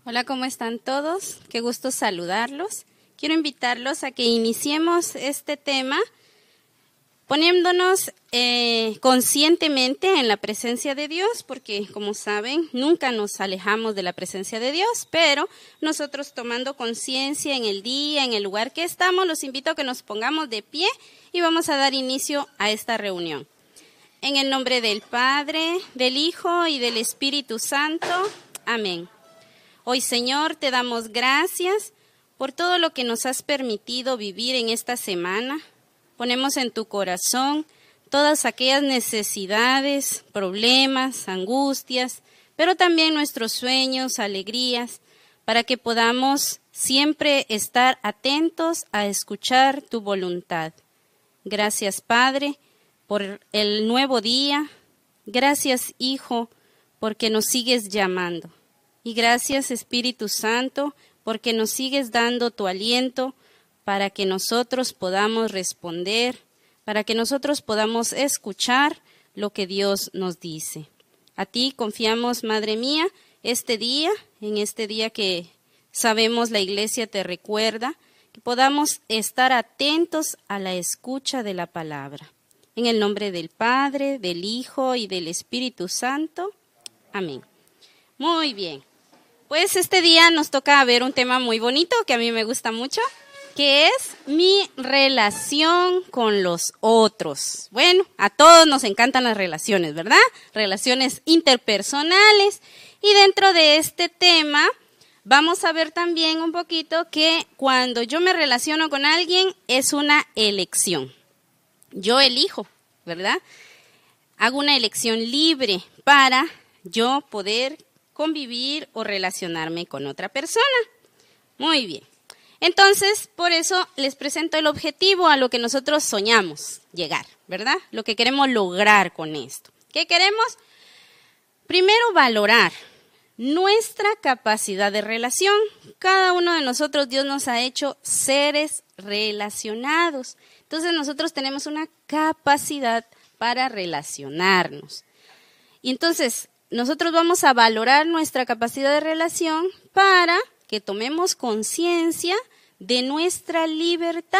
Hola, ¿cómo están todos? Qué gusto saludarlos. Quiero invitarlos a que iniciemos este tema poniéndonos conscientemente en la presencia de Dios, porque como saben, nunca nos alejamos de la presencia de Dios, pero nosotros tomando conciencia en el día, en el lugar que estamos, los invito a que nos pongamos de pie y vamos a dar inicio a esta reunión. En el nombre del Padre, del Hijo y del Espíritu Santo. Amén. Hoy, Señor, te damos gracias por todo lo que nos has permitido vivir en esta semana. Ponemos en tu corazón todas aquellas necesidades, problemas, angustias, pero también nuestros sueños, alegrías, para que podamos siempre estar atentos a escuchar tu voluntad. Gracias, Padre, por el nuevo día. Gracias, Hijo, porque nos sigues llamando. Y gracias, Espíritu Santo, porque nos sigues dando tu aliento para que nosotros podamos responder, para que nosotros podamos escuchar lo que Dios nos dice. A ti confiamos, Madre mía, en este día que sabemos la Iglesia te recuerda, que podamos estar atentos a la escucha de la palabra. En el nombre del Padre, del Hijo y del Espíritu Santo. Amén. Muy bien. Pues este día nos toca ver un tema muy bonito que a mí me gusta mucho, que es mi relación con los otros. Bueno, a todos nos encantan las relaciones, ¿verdad? Relaciones interpersonales. Y dentro de este tema vamos a ver también un poquito que cuando yo me relaciono con alguien es una elección. Yo elijo, ¿verdad? Hago una elección libre para yo poder convivir o relacionarme con otra persona. Muy bien. Entonces, por eso les presento el objetivo a lo que nosotros soñamos llegar, ¿verdad? Lo que queremos lograr con esto. ¿Qué queremos? Primero, valorar nuestra capacidad de relación. Cada uno de nosotros, Dios nos ha hecho seres relacionados. Entonces, nosotros tenemos una capacidad para relacionarnos. Y entonces, nosotros vamos a valorar nuestra capacidad de relación para que tomemos conciencia de nuestra libertad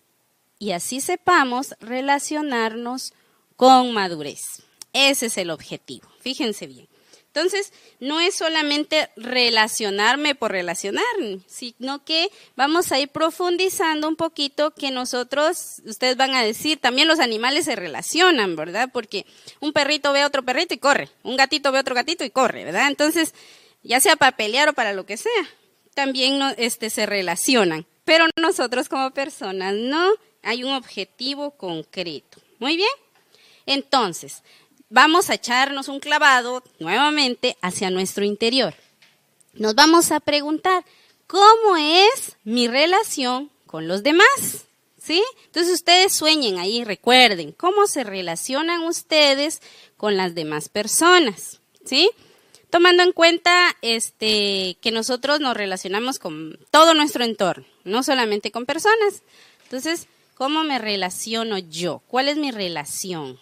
y así sepamos relacionarnos con madurez. Ese es el objetivo, fíjense bien. Entonces, no es solamente relacionarme por relacionarme, sino que vamos a ir profundizando un poquito que nosotros, ustedes van a decir, también los animales se relacionan, ¿verdad? Porque un perrito ve a otro perrito y corre, un gatito ve a otro gatito y corre, ¿verdad? Entonces, ya sea para pelear o para lo que sea, también se relacionan. Pero nosotros como personas no, hay un objetivo concreto. Muy bien, entonces vamos a echarnos un clavado nuevamente hacia nuestro interior. Nos vamos a preguntar, ¿cómo es mi relación con los demás? ¿Sí? Entonces ustedes sueñen ahí, recuerden, ¿cómo se relacionan ustedes con las demás personas? ¿Sí? Tomando en cuenta que nosotros nos relacionamos con todo nuestro entorno, no solamente con personas. Entonces, ¿cómo me relaciono yo? ¿Cuál es mi relación?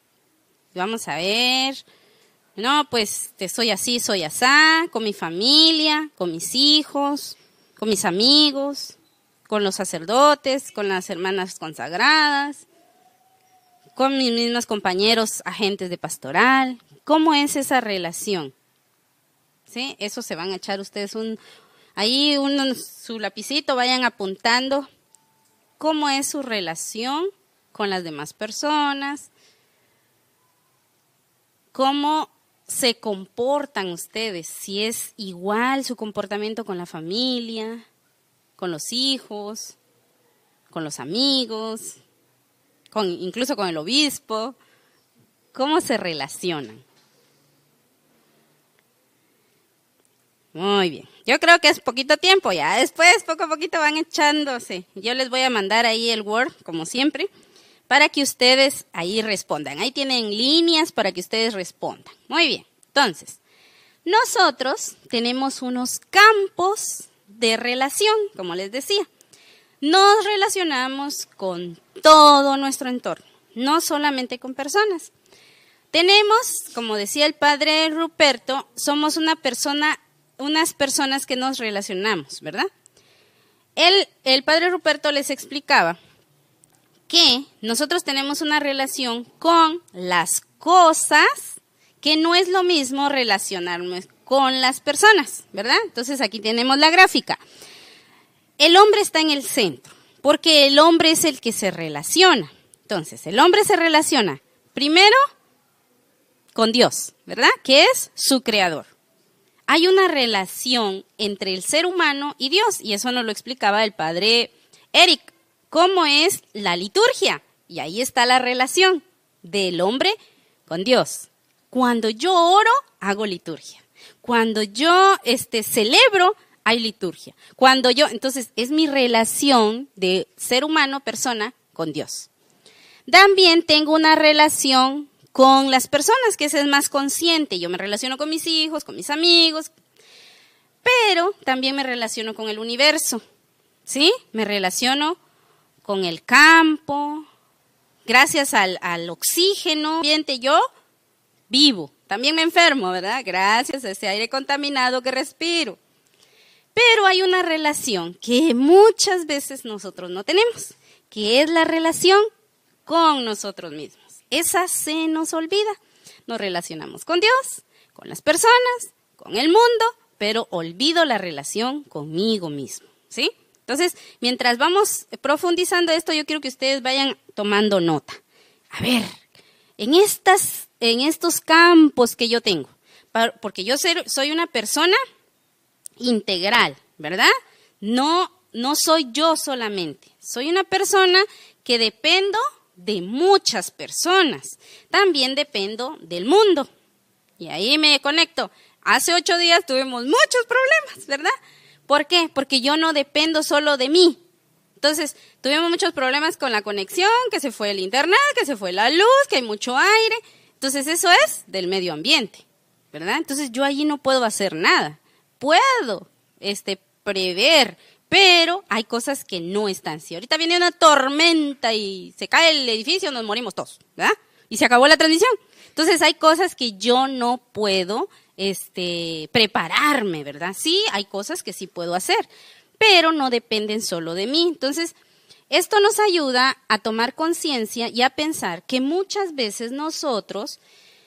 Vamos a ver, no, pues soy así, soy asá, con mi familia, con mis hijos, con mis amigos, con los sacerdotes, con las hermanas consagradas, con mis mismos compañeros agentes de pastoral. ¿Cómo es esa relación? ¿Sí? Eso se van a echar ustedes su lapicito, vayan apuntando cómo es su relación con las demás personas. ¿Cómo se comportan ustedes? Si es igual su comportamiento con la familia, con los hijos, con los amigos, incluso con el obispo. ¿Cómo se relacionan? Muy bien. Yo creo que es poquito tiempo ya. Después, poco a poquito van echándose. Yo les voy a mandar ahí el Word, como siempre, para que ustedes ahí respondan. Ahí tienen líneas para que ustedes respondan. Muy bien. Entonces, nosotros tenemos unos campos de relación, como les decía. Nos relacionamos con todo nuestro entorno, no solamente con personas. Tenemos, como decía el padre Ruperto, somos una persona unas personas que nos relacionamos, ¿verdad? El padre Ruperto les explicaba que nosotros tenemos una relación con las cosas, que no es lo mismo relacionarnos con las personas, ¿verdad? Entonces aquí tenemos la gráfica. El hombre está en el centro, porque el hombre es el que se relaciona. Entonces, el hombre se relaciona primero con Dios, ¿verdad? Que es su creador. Hay una relación entre el ser humano y Dios, y eso nos lo explicaba el padre Eric. ¿Cómo es la liturgia? Y ahí está la relación del hombre con Dios. Cuando yo oro, hago liturgia. Cuando yo celebro, hay liturgia. Entonces, es mi relación de ser humano, persona, con Dios. También tengo una relación con las personas, que esa es más consciente. Yo me relaciono con mis hijos, con mis amigos, pero también me relaciono con el universo, ¿sí? Me relaciono con el campo, gracias al oxígeno ambiente yo vivo. También me enfermo, ¿verdad? Gracias a ese aire contaminado que respiro. Pero hay una relación que muchas veces nosotros no tenemos, que es la relación con nosotros mismos. Esa se nos olvida. Nos relacionamos con Dios, con las personas, con el mundo, pero olvido la relación conmigo mismo, ¿sí? Entonces, mientras vamos profundizando esto, yo quiero que ustedes vayan tomando nota. A ver, en estos campos que yo tengo, porque yo soy una persona integral, ¿verdad? No soy yo solamente, soy una persona que dependo de muchas personas, también dependo del mundo. Y ahí me conecto. Hace 8 días tuvimos muchos problemas, ¿verdad? ¿Por qué? Porque yo no dependo solo de mí. Entonces, tuvimos muchos problemas con la conexión, que se fue el internet, que se fue la luz, que hay mucho aire. Entonces, eso es del medio ambiente, ¿verdad? Entonces, yo allí no puedo hacer nada. Puedo prever, pero hay cosas que no están. Si ahorita viene una tormenta y se cae el edificio, nos morimos todos, ¿verdad? Y se acabó la transmisión. Entonces, hay cosas que yo no puedo prepararme, ¿verdad? Sí, hay cosas que sí puedo hacer, pero no dependen solo de mí. Entonces, esto nos ayuda a tomar conciencia y a pensar que muchas veces nosotros,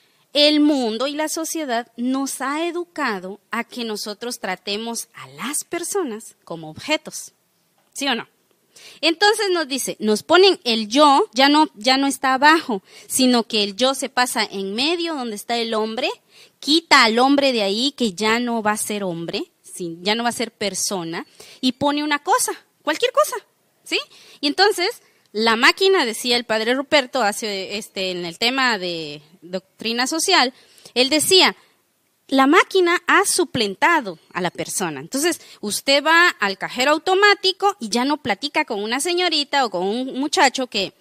el mundo y la sociedad nos ha educado a que nosotros tratemos a las personas como objetos, ¿sí o no? Entonces nos ponen el yo, ya no está abajo, sino que el yo se pasa en medio donde está el hombre, quita al hombre de ahí que ya no va a ser hombre, ¿sí? Ya no va a ser persona, y pone una cosa, cualquier cosa, ¿sí? Y entonces la máquina, decía el padre Ruperto en el tema de doctrina social, él decía, la máquina ha suplantado a la persona. Entonces, usted va al cajero automático y ya no platica con una señorita o con un muchacho que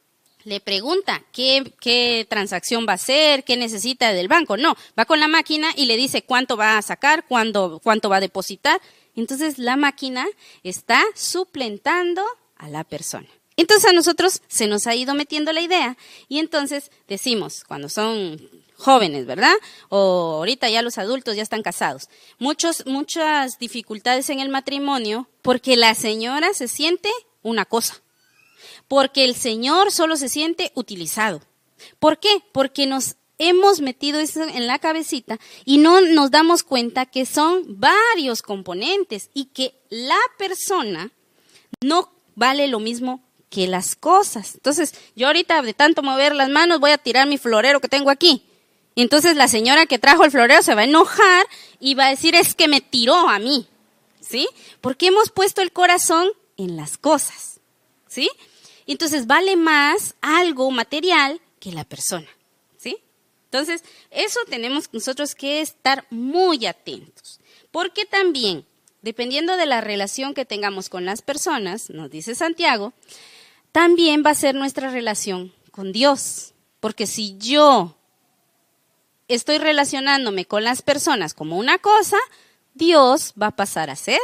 le pregunta qué transacción va a hacer, qué necesita del banco. No, va con la máquina y le dice cuánto va a sacar, cuánto va a depositar. Entonces, la máquina está suplantando a la persona. Entonces, a nosotros se nos ha ido metiendo la idea y entonces decimos, cuando son jóvenes, ¿verdad? O ahorita ya los adultos ya están casados. Muchas dificultades en el matrimonio porque la señora se siente una cosa. Porque el señor solo se siente utilizado. ¿Por qué? Porque nos hemos metido eso en la cabecita y no nos damos cuenta que son varios componentes y que la persona no vale lo mismo que las cosas. Entonces, yo ahorita de tanto mover las manos voy a tirar mi florero que tengo aquí. Entonces la señora que trajo el florero se va a enojar y va a decir, es que me tiró a mí, ¿sí? Porque hemos puesto el corazón en las cosas, ¿sí? Entonces vale más algo material que la persona, ¿sí? Entonces, eso tenemos nosotros que estar muy atentos. Porque también, dependiendo de la relación que tengamos con las personas, nos dice Santiago, también va a ser nuestra relación con Dios. Porque si yo estoy relacionándome con las personas como una cosa, Dios va a pasar a ser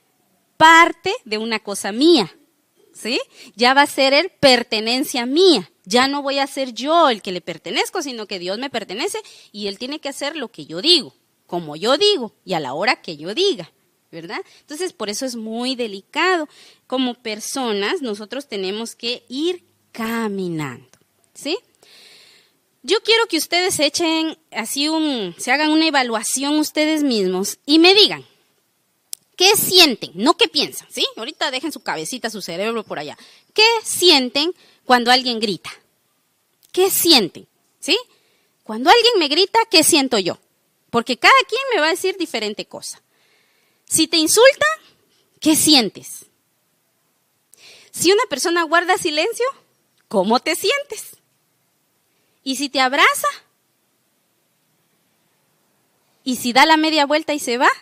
parte de una cosa mía, ¿sí? Ya va a ser Él pertenencia mía. Ya no voy a ser yo el que le pertenezco, sino que Dios me pertenece y Él tiene que hacer lo que yo digo, como yo digo y a la hora que yo diga, ¿verdad? Entonces, por eso es muy delicado. Como personas, nosotros tenemos que ir caminando, ¿sí? Yo quiero que ustedes echen así se hagan una evaluación ustedes mismos y me digan, ¿qué sienten? No qué piensan, ¿sí? Ahorita dejen su cabecita, su cerebro por allá. ¿Qué sienten cuando alguien grita? ¿Qué sienten? ¿Sí? Cuando alguien me grita, ¿qué siento yo? Porque cada quien me va a decir diferente cosa. Si te insulta, ¿qué sientes? Si una persona guarda silencio, ¿cómo te sientes? ¿Y si te abraza? ¿Y si da la media vuelta y se va?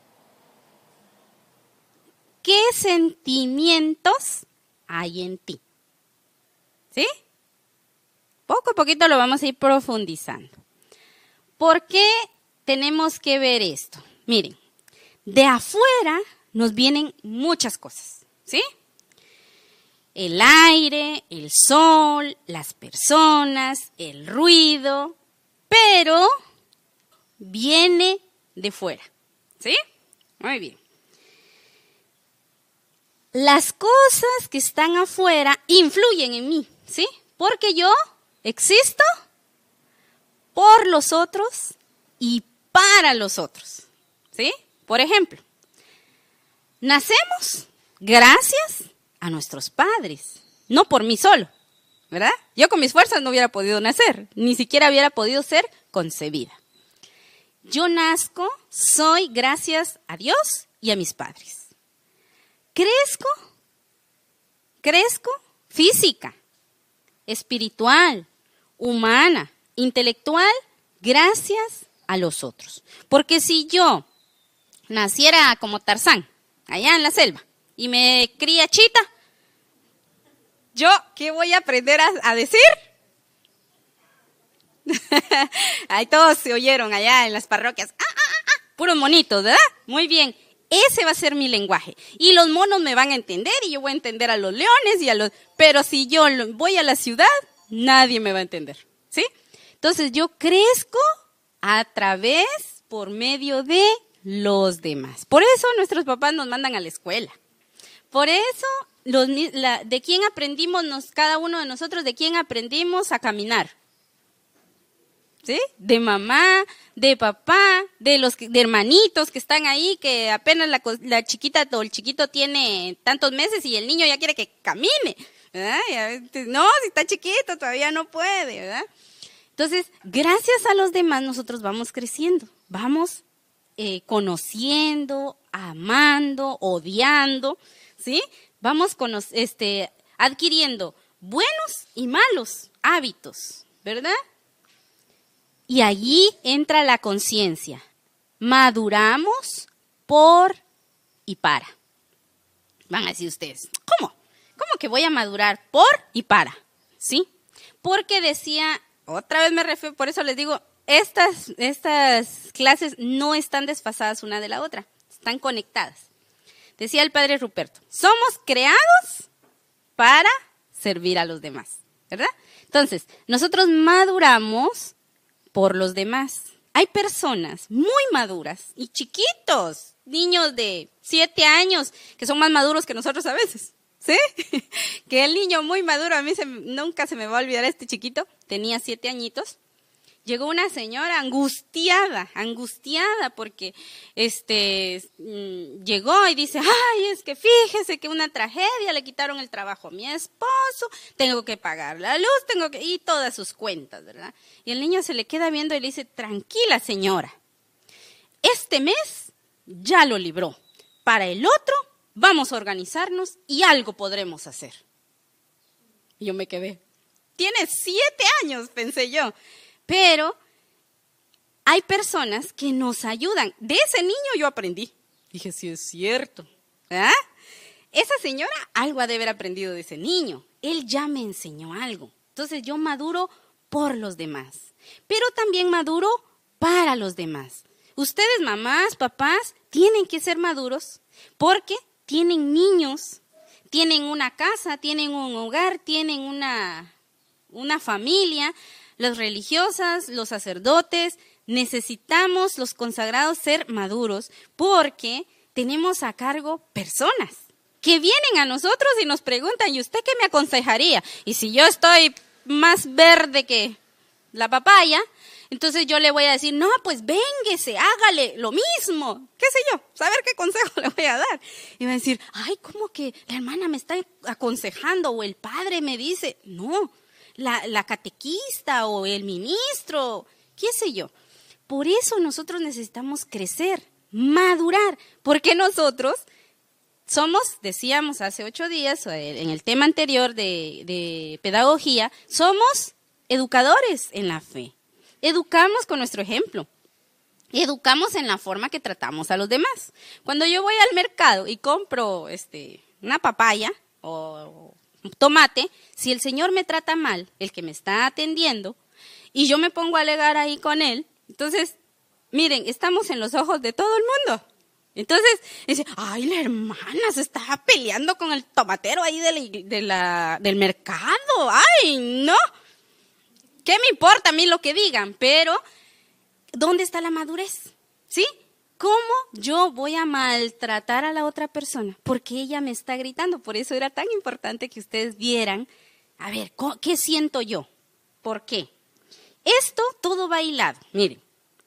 ¿Qué sentimientos hay en ti? ¿Sí? Poco a poquito lo vamos a ir profundizando. ¿Por qué tenemos que ver esto? Miren, de afuera nos vienen muchas cosas, ¿sí? El aire, el sol, las personas, el ruido, pero viene de fuera, ¿sí? Muy bien. Las cosas que están afuera influyen en mí, ¿sí? Porque yo existo por los otros y para los otros, ¿sí? Por ejemplo, nacemos gracias a nuestros padres, no por mí solo, ¿verdad? Yo con mis fuerzas no hubiera podido nacer, ni siquiera hubiera podido ser concebida. Yo nazco, soy gracias a Dios y a mis padres. Crezco física, espiritual, humana, intelectual, gracias a los otros. Porque si yo naciera como Tarzán, allá en la selva, y me cría chita, ¿yo qué voy a aprender a decir? Ahí todos se oyeron allá en las parroquias. Puros monitos, ¿verdad? Muy bien. Ese va a ser mi lenguaje. Y los monos me van a entender y yo voy a entender a los leones y a los... Pero si yo voy a la ciudad, nadie me va a entender, ¿sí? Entonces yo crezco por medio de los demás. Por eso nuestros papás nos mandan a la escuela. Por eso, ¿de quién aprendimos cada uno de nosotros? ¿De quién aprendimos a caminar? ¿Sí? De mamá, de papá, de hermanitos que están ahí, que apenas la chiquita o el chiquito tiene tantos meses y el niño ya quiere que camine, ¿verdad? No, si está chiquito todavía no puede, ¿verdad? Entonces, gracias a los demás nosotros vamos creciendo, vamos conociendo, amando, odiando, ¿sí? Vamos adquiriendo buenos y malos hábitos, ¿verdad? Y allí entra la conciencia. Maduramos por y para. Van a decir ustedes, ¿cómo? ¿Cómo que voy a madurar por y para? ¿Sí? Porque decía, otra vez me refiero, por eso les digo, estas clases no están desfasadas una de la otra, están conectadas. Decía el padre Ruperto, somos creados para servir a los demás, ¿verdad? Entonces, nosotros maduramos por los demás. Hay personas muy maduras y chiquitos, niños de 7 años, que son más maduros que nosotros a veces, ¿sí? Que el niño muy maduro, a mí nunca se me va a olvidar este chiquito, tenía 7 añitos. Llegó una señora angustiada porque llegó y dice, ay, es que fíjese que una tragedia, le quitaron el trabajo a mi esposo, tengo que pagar la luz, y todas sus cuentas, ¿verdad? Y el niño se le queda viendo y le dice, tranquila señora, este mes ya lo libró, para el otro vamos a organizarnos y algo podremos hacer. Y yo me quedé, tiene 7 años, pensé yo. Pero hay personas que nos ayudan. De ese niño yo aprendí. Dije, sí es cierto. ¿Ah? Esa señora algo ha de haber aprendido de ese niño. Él ya me enseñó algo. Entonces yo maduro por los demás. Pero también maduro para los demás. Ustedes, mamás, papás, tienen que ser maduros porque tienen niños, tienen una casa, tienen un hogar, tienen una familia. Las religiosas, los sacerdotes, necesitamos los consagrados ser maduros porque tenemos a cargo personas que vienen a nosotros y nos preguntan, ¿y usted qué me aconsejaría? Y si yo estoy más verde que la papaya, entonces yo le voy a decir, no, pues vénguese, hágale lo mismo, qué sé yo, saber qué consejo le voy a dar. Y va a decir, ay, ¿cómo que la hermana me está aconsejando o el padre me dice? No, la catequista o el ministro, qué sé yo. Por eso nosotros necesitamos crecer, madurar, porque nosotros somos, decíamos hace 8 días, en el tema anterior de pedagogía, somos educadores en la fe. Educamos con nuestro ejemplo. Educamos en la forma que tratamos a los demás. Cuando yo voy al mercado y compro una papaya o un tomate, si el Señor me trata mal, el que me está atendiendo, y yo me pongo a alegar ahí con él, entonces, miren, estamos en los ojos de todo el mundo. Entonces, dice, ay, la hermana se está peleando con el tomatero ahí del mercado. Ay, no. ¿Qué me importa a mí lo que digan? Pero, ¿dónde está la madurez? ¿Sí? ¿Cómo yo voy a maltratar a la otra persona? Porque ella me está gritando. Por eso era tan importante que ustedes vieran, a ver, ¿qué siento yo? ¿Por qué? Esto todo va hilado. Miren,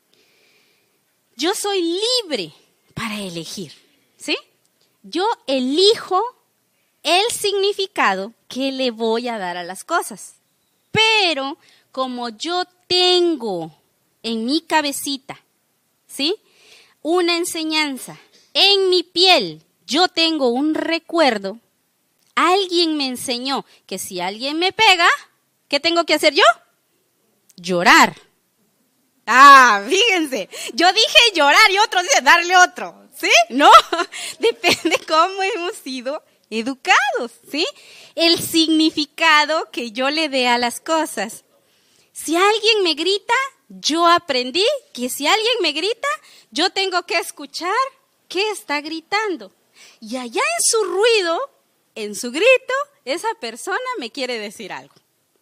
yo soy libre para elegir, ¿sí? Yo elijo el significado que le voy a dar a las cosas. Pero como yo tengo en mi cabecita, ¿sí?, una enseñanza, en mi piel yo tengo un recuerdo, alguien me enseñó que si alguien me pega, ¿qué tengo que hacer yo? Llorar. Ah, fíjense, yo dije llorar y otro dice darle otro, ¿sí? No, depende cómo hemos sido educados, ¿sí? El significado que yo le dé a las cosas. Si alguien me grita, yo aprendí que si alguien me grita, yo tengo que escuchar qué está gritando. Y allá en su ruido, en su grito, esa persona me quiere decir algo.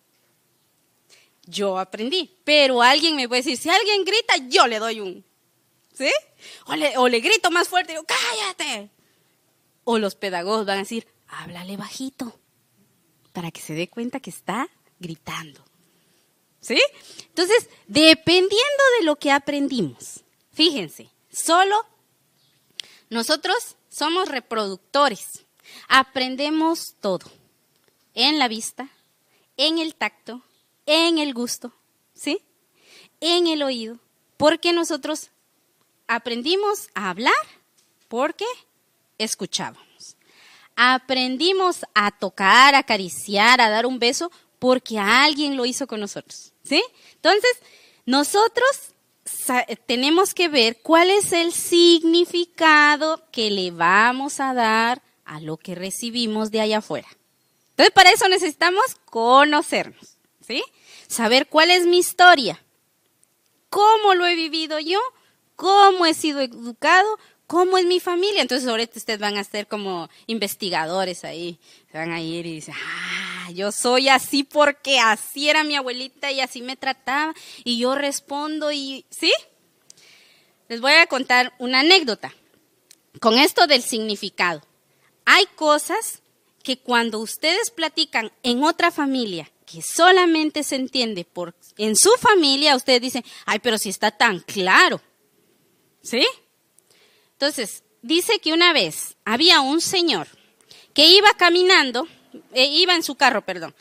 Yo aprendí, pero alguien me puede decir, si alguien grita, yo le doy un, ¿sí? O le grito más fuerte, digo, cállate. O los pedagogos van a decir, háblale bajito, para que se dé cuenta que está gritando, ¿sí? Entonces, dependiendo de lo que aprendimos, fíjense, solo nosotros somos reproductores, aprendemos todo, en la vista, en el tacto, en el gusto, ¿sí? En el oído, porque nosotros aprendimos a hablar porque escuchábamos. Aprendimos a tocar, a acariciar, a dar un beso porque alguien lo hizo con nosotros, ¿sí? Entonces, nosotros tenemos que ver cuál es el significado que le vamos a dar a lo que recibimos de allá afuera. Entonces, para eso necesitamos conocernos, ¿sí? Saber cuál es mi historia, cómo lo he vivido yo, cómo he sido educado, cómo es mi familia. Entonces ahorita ustedes van a ser como investigadores ahí, se van a ir y dicen, yo soy así porque así era mi abuelita y así me trataba y yo respondo y, ¿sí? Les voy a contar una anécdota con esto del significado. Hay cosas que cuando ustedes platican en otra familia, que solamente se entiende en su familia, ustedes dicen, ay, pero si está tan claro, ¿sí? Entonces, dice que una vez había un señor que iba caminando, iba en su carro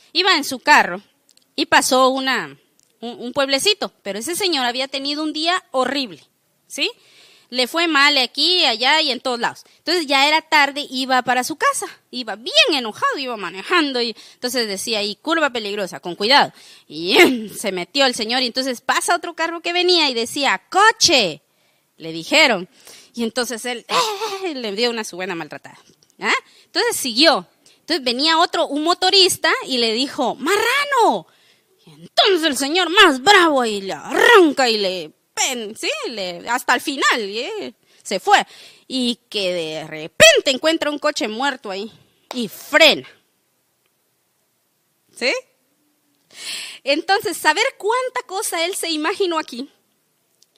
y pasó un pueblecito, pero ese señor había tenido un día horrible, ¿sí? Le fue mal aquí, allá y en todos lados. Entonces ya era tarde, iba para su casa, iba bien enojado, iba manejando y entonces decía ahí, curva peligrosa, con cuidado. Y se metió el señor y entonces pasa otro carro que venía y decía, coche, le dijeron. Y entonces él le dio una su buena maltratada. ¿Ah? Entonces siguió. Entonces venía un motorista y le dijo, marrano. Y entonces el señor más bravo y le arranca y hasta el final se fue. Y que de repente encuentra un coche muerto ahí y frena. ¿Sí? Entonces, saber cuánta cosa él se imaginó aquí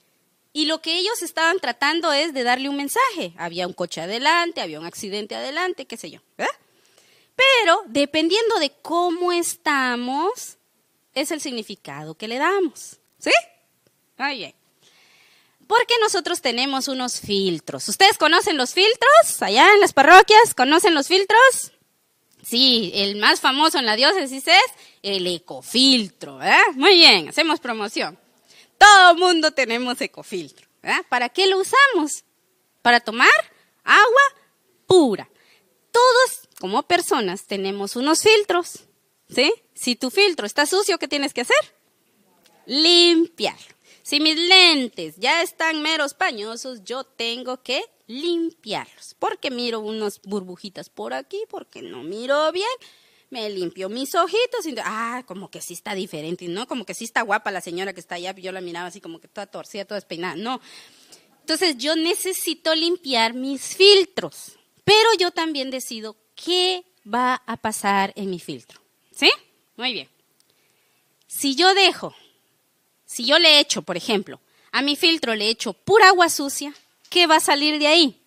Y lo que ellos estaban tratando es de darle un mensaje. Había un coche adelante, había un accidente adelante, qué sé yo, ¿verdad? Pero dependiendo de cómo estamos, es el significado que le damos. ¿Sí? Muy bien. Porque nosotros tenemos unos filtros. ¿Ustedes conocen los filtros? Allá en las parroquias, ¿conocen los filtros? Sí, el más famoso en la diócesis es el ecofiltro, ¿verdad? Muy bien, hacemos promoción. Todo mundo tenemos ecofiltro, ¿verdad? ¿Para qué lo usamos? Para tomar agua pura. Todos, como personas, tenemos unos filtros, ¿sí? Si tu filtro está sucio, ¿qué tienes que hacer? Limpiarlo. Si mis lentes ya están meros pañosos, yo tengo que limpiarlos. Porque miro unas burbujitas por aquí, porque no miro bien. Me limpio mis ojitos y como que sí está diferente, ¿no? Como que sí está guapa la señora que está allá. Yo la miraba así como que toda torcida, toda despeinada. No. Entonces yo necesito limpiar mis filtros. Pero yo también decido qué va a pasar en mi filtro. ¿Sí? Muy bien. Si yo le echo, por ejemplo, a mi filtro le echo pura agua sucia, ¿qué va a salir de ahí?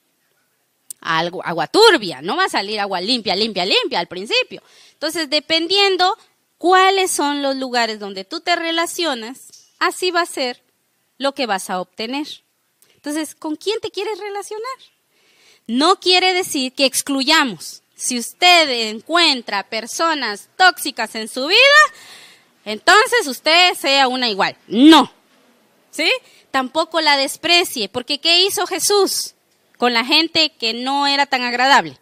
Agua turbia, no va a salir agua limpia al principio. Entonces, dependiendo cuáles son los lugares donde tú te relacionas, así va a ser lo que vas a obtener. Entonces, ¿con quién te quieres relacionar? No quiere decir que excluyamos. Si usted encuentra personas tóxicas en su vida, entonces usted sea una igual. No. ¿Sí? Tampoco la desprecie, porque ¿qué hizo Jesús con la gente que no era tan agradable?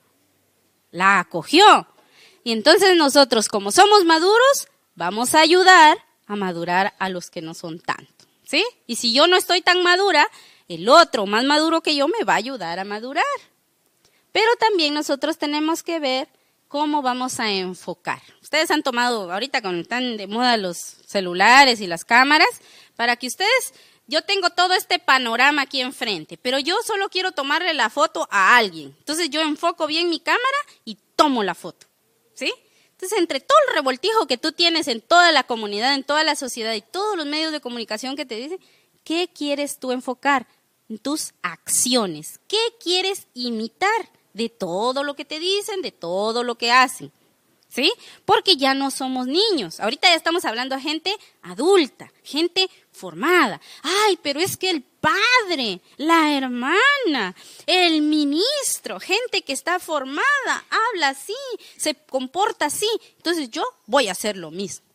La acogió. Y entonces nosotros, como somos maduros, vamos a ayudar a madurar a los que no son tanto. ¿Sí? Y si yo no estoy tan madura, el otro más maduro que yo me va a ayudar a madurar. Pero también nosotros tenemos que ver cómo vamos a enfocar. Ustedes han tomado, ahorita cuando están de moda los celulares y las cámaras, para que ustedes, yo tengo todo este panorama aquí enfrente, pero yo solo quiero tomarle la foto a alguien. Entonces yo enfoco bien mi cámara y tomo la foto. ¿Sí? Entonces, entre todo el revoltijo que tú tienes en toda la comunidad, en toda la sociedad y todos los medios de comunicación que te dicen, ¿qué quieres tú enfocar? En tus acciones. ¿Qué quieres imitar de todo lo que te dicen, de todo lo que hacen? ¿Sí? Porque ya no somos niños. Ahorita ya estamos hablando a gente adulta, gente formada. Ay, pero es que el padre, la hermana, el ministro, gente que está formada, habla así, se comporta así. Entonces yo voy a hacer lo mismo.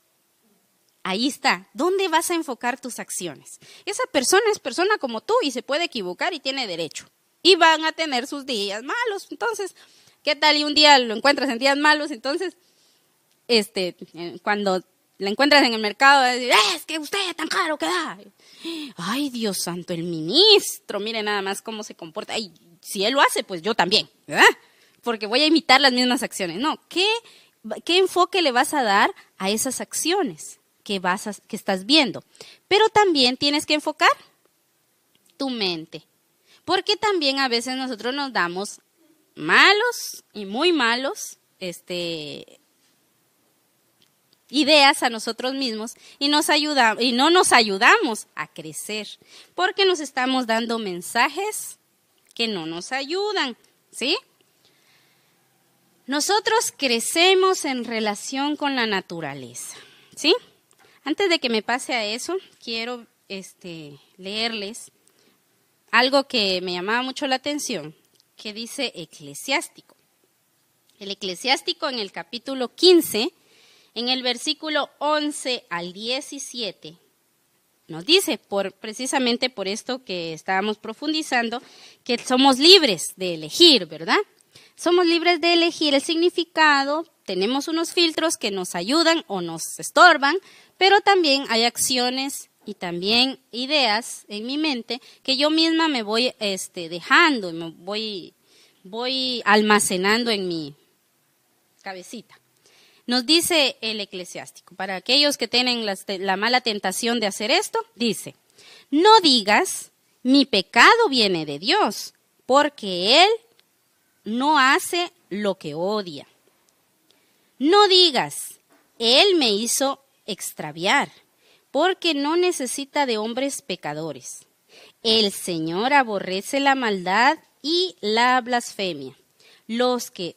Ahí está. ¿Dónde vas a enfocar tus acciones? Esa persona es persona como tú y se puede equivocar y tiene derecho. Y van a tener sus días malos. Entonces, ¿qué tal? Y un día lo encuentras en días malos, entonces, cuando la encuentras en el mercado, vas a decir, es que usted tan caro que da. Ay, Dios santo, el ministro, mire nada más cómo se comporta. Ay, si él lo hace, pues yo también, ¿verdad? Porque voy a imitar las mismas acciones. No, ¿qué enfoque le vas a dar a esas acciones que estás viendo? Pero también tienes que enfocar tu mente. Porque también a veces nosotros nos damos malos y muy malos ideas a nosotros mismos y no nos ayudamos a crecer porque nos estamos dando mensajes que no nos ayudan, ¿sí? Nosotros crecemos en relación con la naturaleza, ¿sí? Antes de que me pase a eso, quiero leerles algo que me llamaba mucho la atención, que dice Eclesiástico. El Eclesiástico en el capítulo 15, en el versículo 11 al 17, nos dice, precisamente por esto que estábamos profundizando, que somos libres de elegir, ¿verdad? Somos libres de elegir el significado, tenemos unos filtros que nos ayudan o nos estorban, pero también hay acciones y también ideas en mi mente que yo misma me voy dejando y me voy almacenando en mi cabecita. Nos dice el Eclesiástico, para aquellos que tienen la mala tentación de hacer esto, dice, no digas, mi pecado viene de Dios, porque Él no hace lo que odia. No digas, Él me hizo extraviar, porque no necesita de hombres pecadores. El Señor aborrece la maldad y la blasfemia. Los que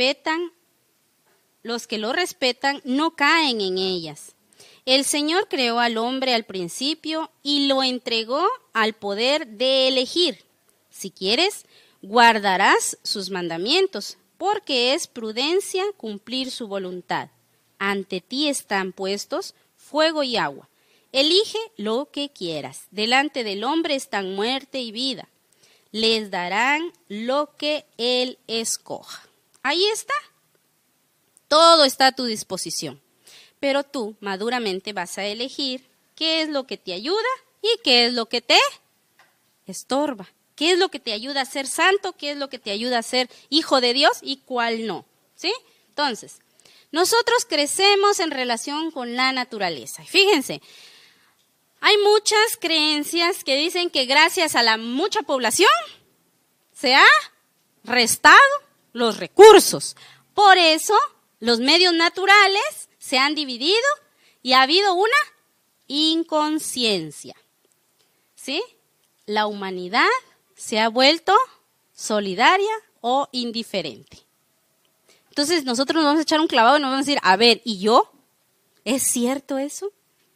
lo respetan no caen en ellas. El Señor creó al hombre al principio y lo entregó al poder de elegir. Si quieres, guardarás sus mandamientos, porque es prudencia cumplir su voluntad. Ante ti están puestos fuego y agua. Elige lo que quieras. Delante del hombre están muerte y vida. Les darán lo que él escoja. Ahí está. Todo está a tu disposición. Pero tú maduramente vas a elegir qué es lo que te ayuda y qué es lo que te estorba. ¿Qué es lo que te ayuda a ser santo? ¿Qué es lo que te ayuda a ser hijo de Dios y cuál no? ¿Sí? Entonces, nosotros crecemos en relación con la naturaleza. Fíjense, hay muchas creencias que dicen que gracias a la mucha población se ha restado los recursos. Por eso, los medios naturales se han dividido y ha habido una inconsciencia. ¿Sí? La humanidad se ha vuelto solidaria o indiferente. Entonces nosotros nos vamos a echar un clavado y nos vamos a decir, a ver, ¿y yo? ¿Es cierto eso?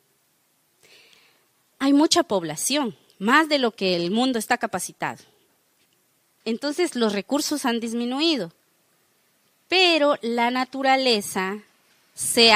Hay mucha población, más de lo que el mundo está capacitado. Entonces los recursos han disminuido. Pero la naturaleza se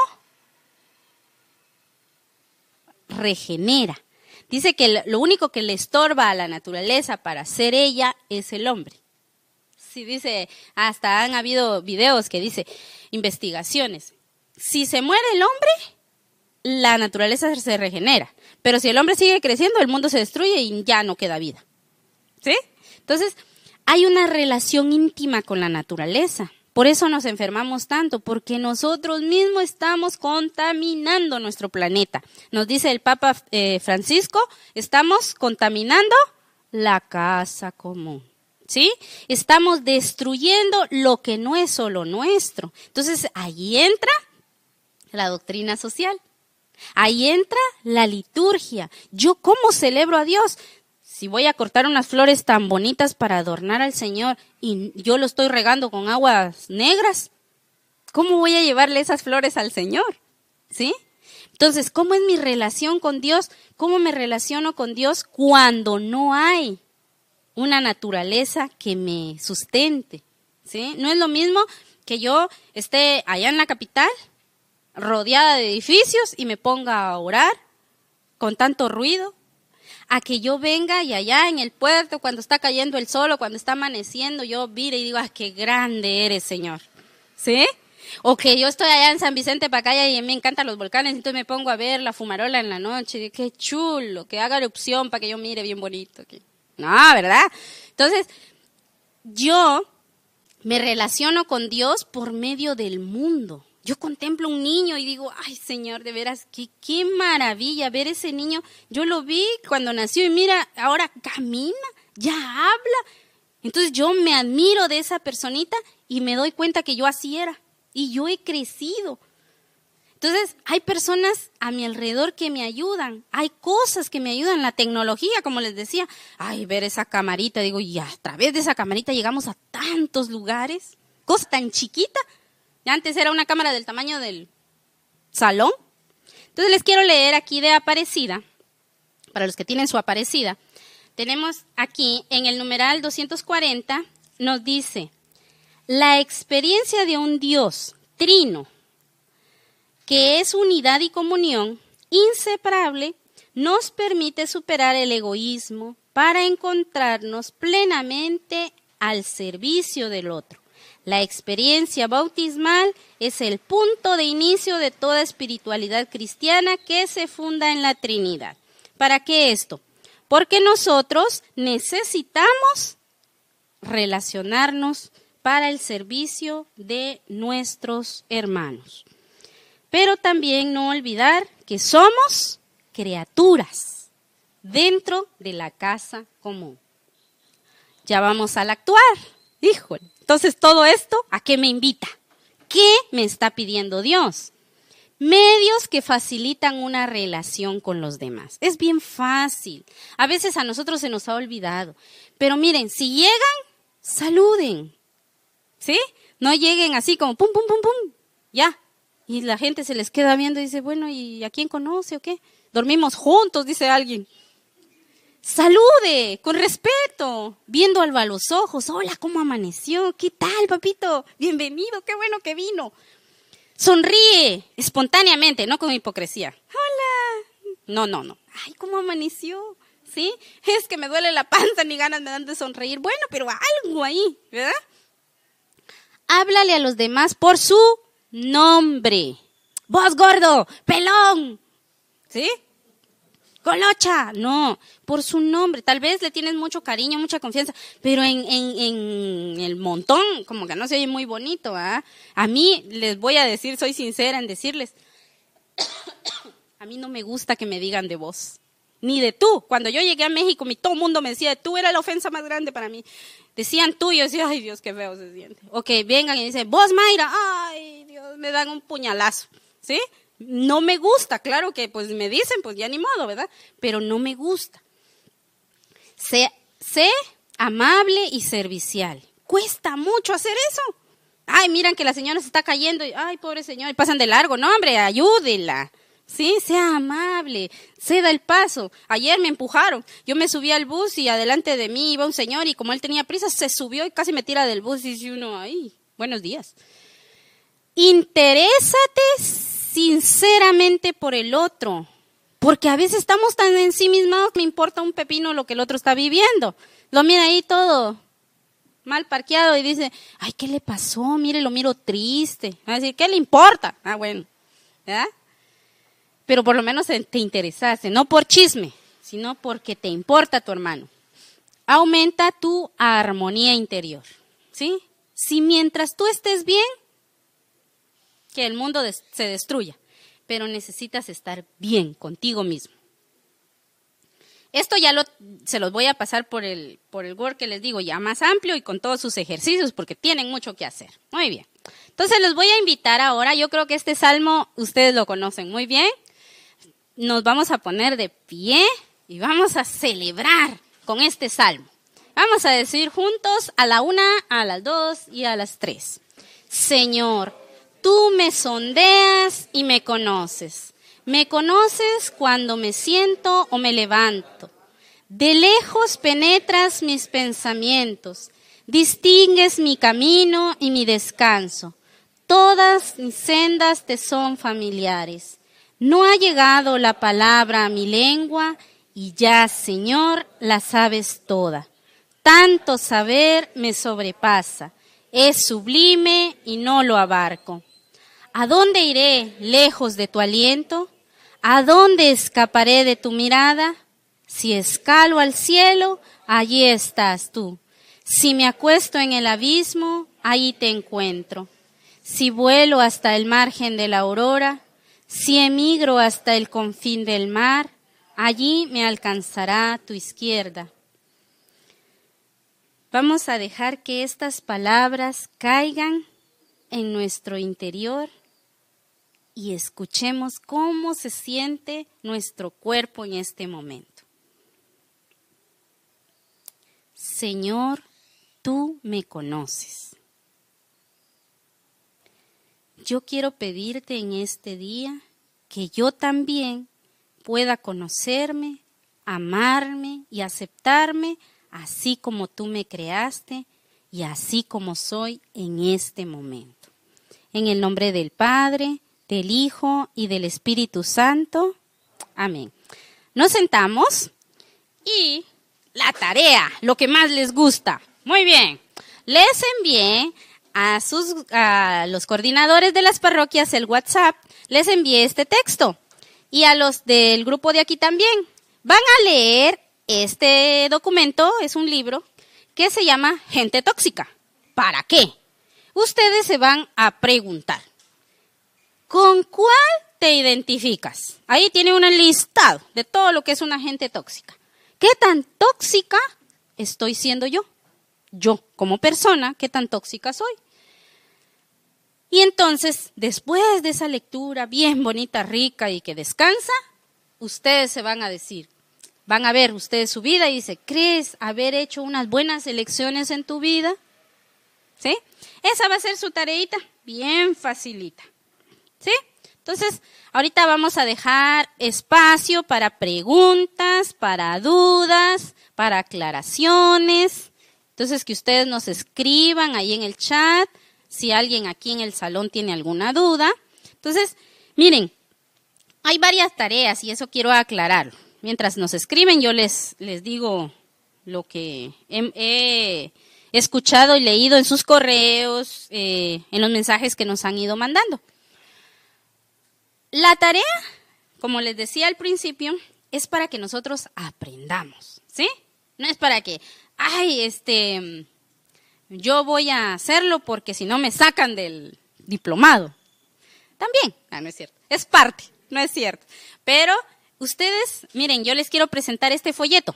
regenera. Dice que lo único que le estorba a la naturaleza para ser ella es el hombre. Sí, dice, hasta han habido videos que dice, investigaciones. Si se muere el hombre, la naturaleza se regenera. Pero si el hombre sigue creciendo, el mundo se destruye y ya no queda vida. ¿Sí? Entonces, hay una relación íntima con la naturaleza. Por eso nos enfermamos tanto, porque nosotros mismos estamos contaminando nuestro planeta. Nos dice el Papa Francisco, estamos contaminando la casa común. ¿Sí? Estamos destruyendo lo que no es solo nuestro. Entonces, ahí entra la doctrina social. Ahí entra la liturgia. ¿Yo cómo celebro a Dios? Si voy a cortar unas flores tan bonitas para adornar al Señor y yo lo estoy regando con aguas negras, ¿cómo voy a llevarle esas flores al Señor? ¿Sí? Entonces, ¿cómo es mi relación con Dios? ¿Cómo me relaciono con Dios cuando no hay una naturaleza que me sustente? ¿Sí? No es lo mismo que yo esté allá en la capital, rodeada de edificios y me ponga a orar con tanto ruido, a que yo venga y allá en el puerto, cuando está cayendo el sol o cuando está amaneciendo, yo mire y digo, ¡ah, qué grande eres, Señor! ¿Sí? O que yo estoy allá en San Vicente Pacaya y me encantan los volcanes, entonces me pongo a ver la fumarola en la noche, y qué chulo, que haga erupción para que yo mire bien bonito. No, ¿verdad? Entonces, yo me relaciono con Dios por medio del mundo. Yo contemplo un niño y digo, ay Señor, de veras, qué maravilla ver ese niño. Yo lo vi cuando nació y mira, ahora camina, ya habla. Entonces yo me admiro de esa personita y me doy cuenta que yo así era. Y yo he crecido. Entonces hay personas a mi alrededor que me ayudan. Hay cosas que me ayudan. La tecnología, como les decía. Ay, ver esa camarita. Digo, y a través de esa camarita llegamos a tantos lugares. Cosa tan chiquita. Antes era una cámara del tamaño del salón. Entonces les quiero leer aquí de Aparecida, para los que tienen su Aparecida. Tenemos aquí en el numeral 240, nos dice, la experiencia de un Dios trino, que es unidad y comunión inseparable, nos permite superar el egoísmo para encontrarnos plenamente al servicio del otro. La experiencia bautismal es el punto de inicio de toda espiritualidad cristiana que se funda en la Trinidad. ¿Para qué esto? Porque nosotros necesitamos relacionarnos para el servicio de nuestros hermanos. Pero también no olvidar que somos criaturas dentro de la casa común. Ya vamos al actuar. Híjole. Entonces, todo esto, ¿a qué me invita? ¿Qué me está pidiendo Dios? Medios que facilitan una relación con los demás. Es bien fácil. A veces a nosotros se nos ha olvidado. Pero miren, si llegan, saluden. ¿Sí? No lleguen así como pum, pum, pum, pum. Ya. Y la gente se les queda viendo y dice, bueno, ¿y a quién conoce o qué? Dormimos juntos, dice alguien. Salude, con respeto, viendo a los ojos. Hola, ¿cómo amaneció? ¿Qué tal, papito? Bienvenido, qué bueno que vino. Sonríe espontáneamente, no con hipocresía. Hola. No. Ay, ¿cómo amaneció? ¿Sí? Es que me duele la panza, ni ganas me dan de sonreír. Bueno, pero algo ahí, ¿verdad? Háblale a los demás por su nombre. Vos, gordo, pelón. ¿Sí? Colocha. No, por su nombre. Tal vez le tienes mucho cariño, mucha confianza, pero en el montón, como que no se oye muy bonito, ¿ah? A mí, les voy a decir, soy sincera en decirles, a mí no me gusta que me digan de vos, ni de tú. Cuando yo llegué a México, todo el mundo me decía, tú era la ofensa más grande para mí. Decían tú, y yo decía, ay Dios, qué feo se siente. O que vengan y dicen, vos Mayra, ay Dios, me dan un puñalazo, ¿sí? No me gusta, claro que pues me dicen, pues ya ni modo, ¿verdad? Pero no me gusta. Sé amable y servicial. Cuesta mucho hacer eso. Ay, miran que la señora se está cayendo, y, ay, pobre señora, y pasan de largo. No, hombre, ayúdela. Sí, sea amable, ceda el paso. Ayer me empujaron, yo me subí al bus y adelante de mí iba un señor y como él tenía prisa, se subió y casi me tira del bus y dice uno, ay, buenos días. Interésate sinceramente por el otro, porque a veces estamos tan ensimismados que me importa un pepino lo que el otro está viviendo. Lo mira ahí todo mal parqueado y dice, ay, ¿qué le pasó? Mire, lo miro triste. Va a decir, ¿qué le importa? Ah, bueno, ¿verdad? Pero por lo menos te interesaste, no por chisme, sino porque te importa tu hermano. Aumenta tu armonía interior, ¿sí? Si mientras tú estés bien, que el mundo se destruya, pero necesitas estar bien contigo mismo. Esto ya se los voy a pasar por el Word que les digo, ya más amplio y con todos sus ejercicios, porque tienen mucho que hacer. Muy bien. Entonces los voy a invitar ahora, yo creo que este salmo ustedes lo conocen muy bien. Nos vamos a poner de pie y vamos a celebrar con este salmo. Vamos a decir juntos a la 1, a las 2 y a las 3. Señor, tú me sondeas y me conoces. Me conoces cuando me siento o me levanto. De lejos penetras mis pensamientos. Distingues mi camino y mi descanso. Todas mis sendas te son familiares. No ha llegado la palabra a mi lengua y ya, Señor, la sabes toda. Tanto saber me sobrepasa. Es sublime y no lo abarco. ¿A dónde iré lejos de tu aliento? ¿A dónde escaparé de tu mirada? Si escalo al cielo, allí estás tú. Si me acuesto en el abismo, ahí te encuentro. Si vuelo hasta el margen de la aurora, si emigro hasta el confín del mar, allí me alcanzará tu izquierda. Vamos a dejar que estas palabras caigan en nuestro interior y escuchemos cómo se siente nuestro cuerpo en este momento. Señor, tú me conoces. Yo quiero pedirte en este día que yo también pueda conocerme, amarme y aceptarme así como tú me creaste y así como soy en este momento. En el nombre del Padre, del Hijo y del Espíritu Santo. Amén. Nos sentamos y la tarea, lo que más les gusta. Muy bien. Les envié a los coordinadores de las parroquias el WhatsApp, les envié este texto y a los del grupo de aquí también. Van a leer este documento, es un libro que se llama Gente Tóxica. ¿Para qué? Ustedes se van a preguntar, ¿con cuál te identificas? Ahí tiene un listado de todo lo que es una gente tóxica. ¿Qué tan tóxica estoy siendo yo? Yo, como persona, ¿qué tan tóxica soy? Y entonces, después de esa lectura bien bonita, rica y que descansa, ustedes se van a decir, van a ver ustedes su vida y dice, ¿crees haber hecho unas buenas elecciones en tu vida? ¿Sí? Esa va a ser su tareita, bien facilita. ¿Sí? Entonces, ahorita vamos a dejar espacio para preguntas, para dudas, para aclaraciones. Entonces, que ustedes nos escriban ahí en el chat si alguien aquí en el salón tiene alguna duda. Entonces, miren, hay varias tareas y eso quiero aclararlo. Mientras nos escriben, yo les digo lo que he escuchado y leído en sus correos, en los mensajes que nos han ido mandando. La tarea, como les decía al principio, es para que nosotros aprendamos, ¿sí? No es para que, yo voy a hacerlo porque si no me sacan del diplomado. También, no es cierto, es parte, no es cierto. Pero ustedes, miren, yo les quiero presentar este folleto.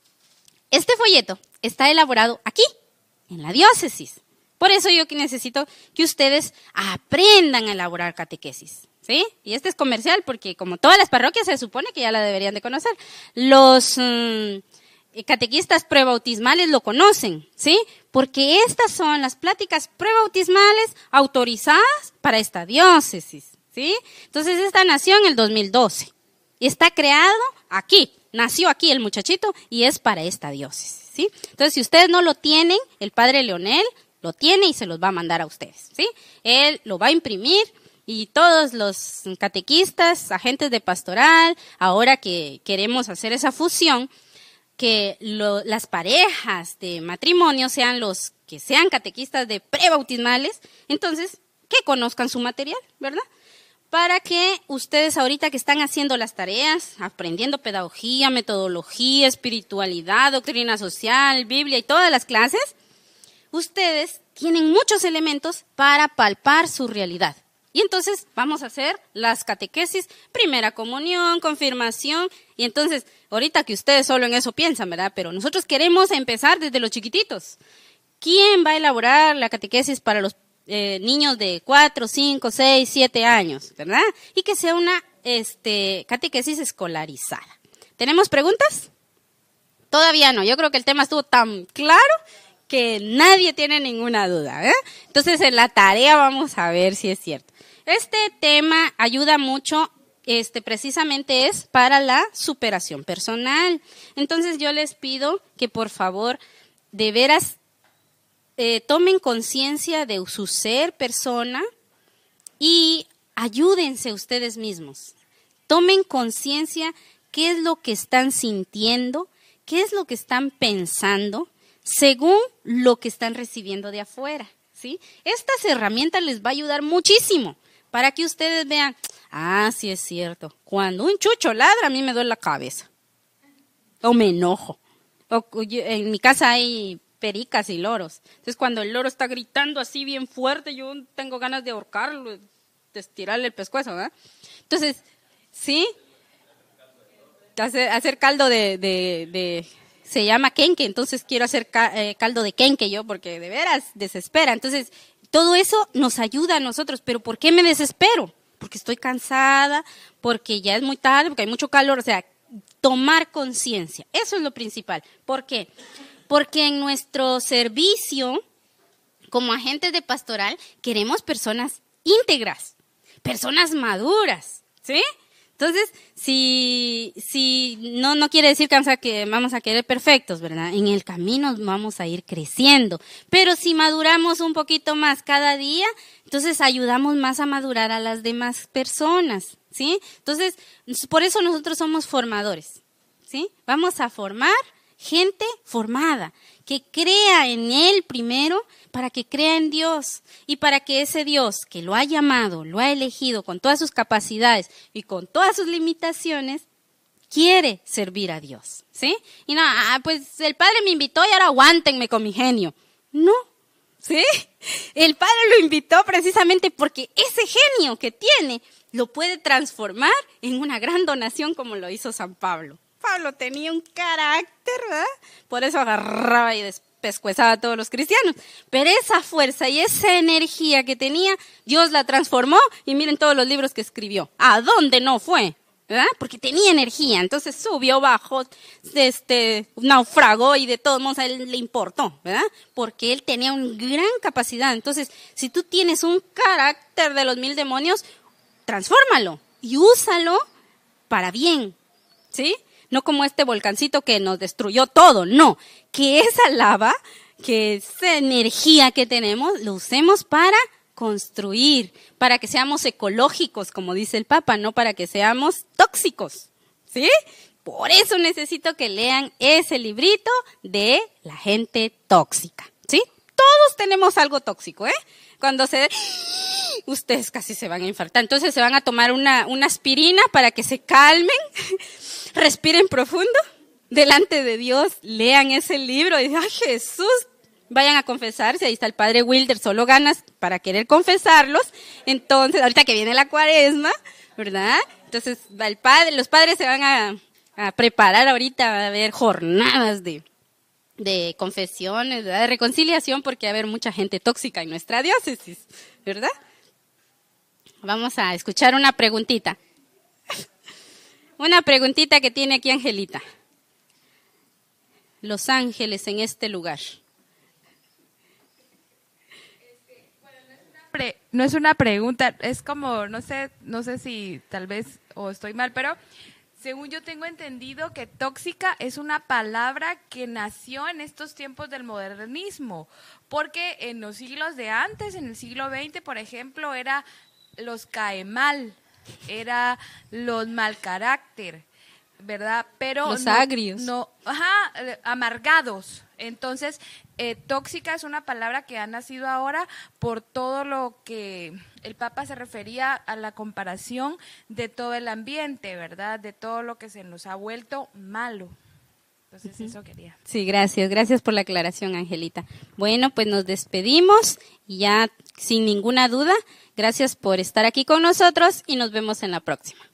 Este folleto está elaborado aquí, en la diócesis. Por eso yo necesito que ustedes aprendan a elaborar catequesis, ¿sí? Y este es comercial porque como todas las parroquias se supone que ya la deberían de conocer. Los catequistas prebautismales lo conocen, ¿sí? Porque estas son las pláticas prebautismales autorizadas para esta diócesis, ¿sí? Entonces esta nació en el 2012 y está creado aquí, nació aquí el muchachito y es para esta diócesis, ¿sí? Entonces si ustedes no lo tienen, el padre Leonel lo tiene y se los va a mandar a ustedes, ¿sí? Él lo va a imprimir y todos los catequistas, agentes de pastoral, ahora que queremos hacer esa fusión, que las parejas de matrimonio sean los que sean catequistas de prebautismales, entonces que conozcan su material, ¿verdad? Para que ustedes ahorita que están haciendo las tareas, aprendiendo pedagogía, metodología, espiritualidad, doctrina social, Biblia y todas las clases, ustedes tienen muchos elementos para palpar su realidad. Y entonces vamos a hacer las catequesis, primera comunión, confirmación, y entonces ahorita que ustedes solo en eso piensan, ¿verdad? Pero nosotros queremos empezar desde los chiquititos. ¿Quién va a elaborar la catequesis para los niños de 4, 5, 6, 7 años, ¿verdad? Y que sea una catequesis escolarizada. ¿Tenemos preguntas? Todavía no, yo creo que el tema estuvo tan claro que nadie tiene ninguna duda, ¿eh? Entonces en la tarea vamos a ver si es cierto. Este tema ayuda mucho, precisamente es para la superación personal. Entonces yo les pido que por favor, de veras, tomen conciencia de su ser persona y ayúdense ustedes mismos. Tomen conciencia qué es lo que están sintiendo, qué es lo que están pensando, según lo que están recibiendo de afuera, ¿sí? Estas herramientas les va a ayudar muchísimo para que ustedes vean, sí es cierto, cuando un chucho ladra a mí me duele la cabeza o me enojo. En mi casa hay pericas y loros, entonces cuando el loro está gritando así bien fuerte, yo tengo ganas de ahorcarlo, de estirarle el pescuezo, ¿verdad? Entonces, ¿sí? Hacer caldo se llama quenque, entonces quiero hacer caldo de quenque yo, porque de veras desespera. Entonces, todo eso nos ayuda a nosotros. ¿Pero por qué me desespero? Porque estoy cansada, porque ya es muy tarde, porque hay mucho calor. O sea, tomar conciencia. Eso es lo principal. ¿Por qué? Porque en nuestro servicio, como agentes de pastoral, queremos personas íntegras, personas maduras, ¿sí? Entonces, si no quiere decir que vamos a querer perfectos, ¿verdad? En el camino vamos a ir creciendo. Pero si maduramos un poquito más cada día, entonces ayudamos más a madurar a las demás personas, ¿sí? Entonces, por eso nosotros somos formadores, ¿sí? Vamos a formar gente formada, que crea en Él primero, para que crea en Dios y para que ese Dios que lo ha llamado, lo ha elegido con todas sus capacidades y con todas sus limitaciones, quiere servir a Dios, ¿sí? Y no, pues el Padre me invitó y ahora aguántenme con mi genio. No, ¿sí? El Padre lo invitó precisamente porque ese genio que tiene lo puede transformar en una gran donación como lo hizo San Pablo. Pablo tenía un carácter, ¿verdad? Por eso agarraba y pescuezaba a todos los cristianos. Pero esa fuerza y esa energía que tenía, Dios la transformó y miren todos los libros que escribió. ¿A dónde no fue? ¿Verdad? Porque tenía energía, entonces subió, bajó, naufragó y de todos modos a él le importó, ¿verdad? Porque él tenía una gran capacidad. Entonces, si tú tienes un carácter de los 1000 demonios, transfórmalo y úsalo para bien, ¿sí? No como este volcancito que nos destruyó todo, no. Que esa lava, que esa energía que tenemos, lo usemos para construir, para que seamos ecológicos, como dice el Papa, no para que seamos tóxicos, ¿sí? Por eso necesito que lean ese librito de la gente tóxica, ¿sí? Todos tenemos algo tóxico, ¿eh? Cuando ustedes casi se van a infartar, entonces se van a tomar una aspirina para que se calmen, respiren profundo, delante de Dios, lean ese libro y digan, ¡ay, Jesús! Vayan a confesarse, ahí está el padre Wilder, solo ganas para querer confesarlos. Entonces, ahorita que viene la cuaresma, ¿verdad? Entonces, los padres se van a preparar ahorita, a haber jornadas de confesiones, ¿verdad? De reconciliación, porque va a haber mucha gente tóxica en nuestra diócesis, ¿verdad? Vamos a escuchar una preguntita. Una preguntita que tiene aquí Angelita. Los ángeles en este lugar. No es una pregunta, es como, no sé si tal vez o estoy mal, pero según yo tengo entendido que tóxica es una palabra que nació en estos tiempos del modernismo, porque en los siglos de antes, en el siglo XX, por ejemplo, era los cae mal, era los mal carácter, ¿verdad? Pero los agrios. Amargados. Entonces, tóxica es una palabra que ha nacido ahora por todo lo que el Papa se refería a la comparación de todo el ambiente, ¿verdad? De todo lo que se nos ha vuelto malo. Entonces, eso quería. Sí, gracias por la aclaración, Angelita. Bueno, pues nos despedimos y ya sin ninguna duda, gracias por estar aquí con nosotros y nos vemos en la próxima.